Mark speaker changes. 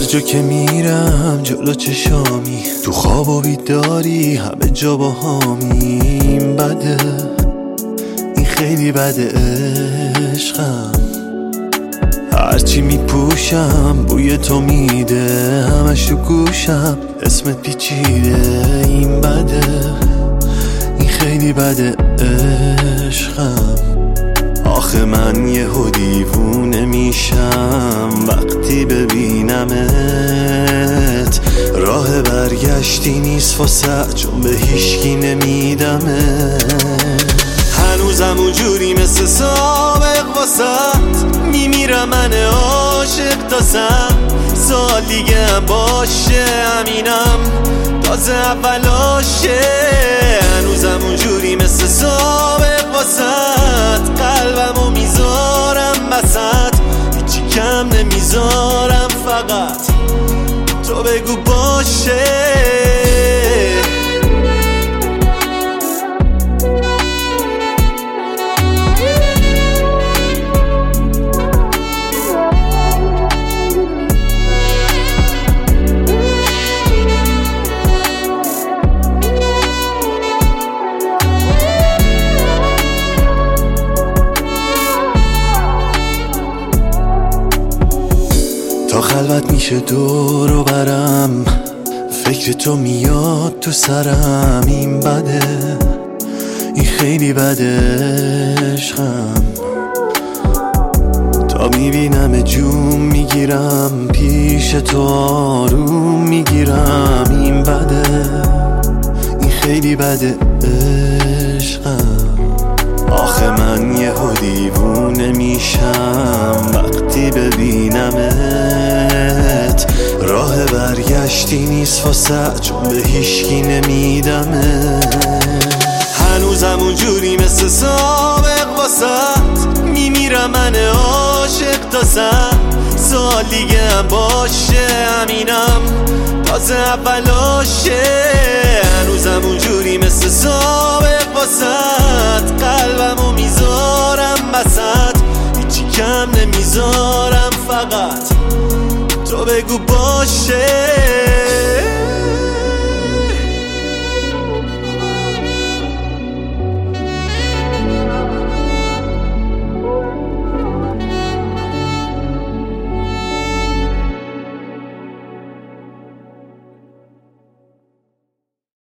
Speaker 1: جا که میرم جلو چشامی، تو خواب و بیداری همه جا با هامی. این بده، این خیلی بده عشقم. هرچی میپوشم بوی تو میده، همش تو گوشم اسمت پیچیده. این بده، این خیلی بده عشقم. آخه من یهو دیوونه میشم وقتی ببینمت. راه برگشتی نیست واسه، چون به هیچکی نمیدمت. هنوزم اونجوری مثل سابق واسط، میمیرم من عاشق تازم. سال دیگه هم باشه همینم، تازه اولاشه. هنوزم اونجوری مثل سابق واسط، قلبمو میذارم وسط، هیچی کم نمیذارم، فقط تو بگو باشه. تا خلوت میشه دور و برم، فکر تو میاد تو سرم. این بده، این خیلی بده عشقم. تا میبینم جون میگیرم، پیش تو آروم میگیرم. این بده، این خیلی بده عشقم. آخه من یهو دیوونه میشم وقتی ببینمت. راه برگشتی نیست واسه، چون به هیچکی نمیدمت. هنوزم اونجوری مثل سابق واسط، میمیرم من عاشق تازم. سال دیگه هم باشه همینم، تازه اولاشه. هنوزم اونجوری مثل سابق واسط، قلبمو میذارم وسط، هیچی کم نمیذارم، فقط تو بگو باشه.